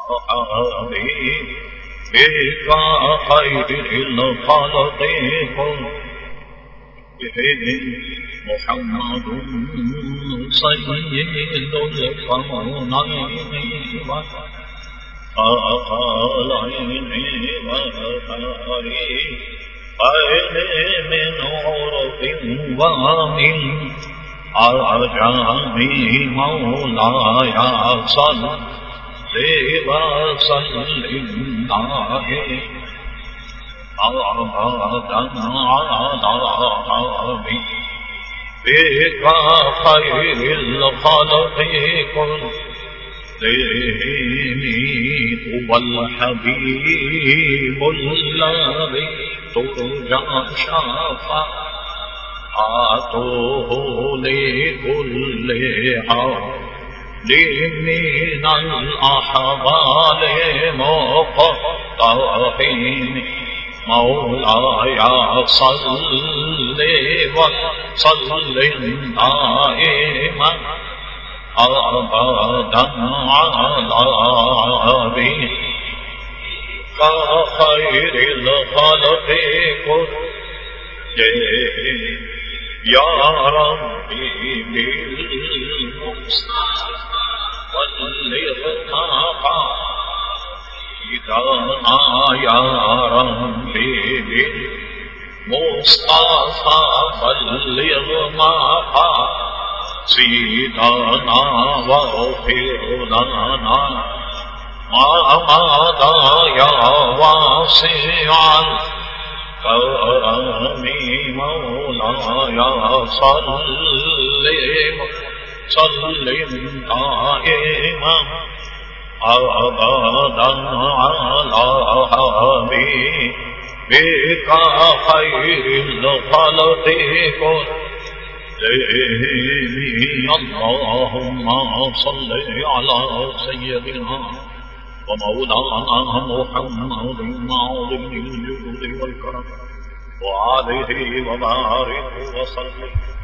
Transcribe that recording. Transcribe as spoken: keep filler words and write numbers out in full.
بك خير الخلق محمد سيد الكونين والثقلين والثريقين من عرف ومن عجم مولاي صل وسلم عليه أبدا على بك خير الخلق كلهم هو الحبيب الذي ترجى شفاعته لكل حال من الأحوال مقتحم مولاي صل وسلم دائما أبدا على بك خير الخلق كلهم يا ربي بالمصطفى واللغة إذا يا ربي بالمصطفى واللغة سيدنا واغفر لنا ما مضى يا واسع الكرم مولاي صل سلم دائما أبدا على حبيبك خير الخلق كلهم اللهم صل على سيدنا ومولانا محمد عظيم الجود والكرم وعليه وبارك وسلم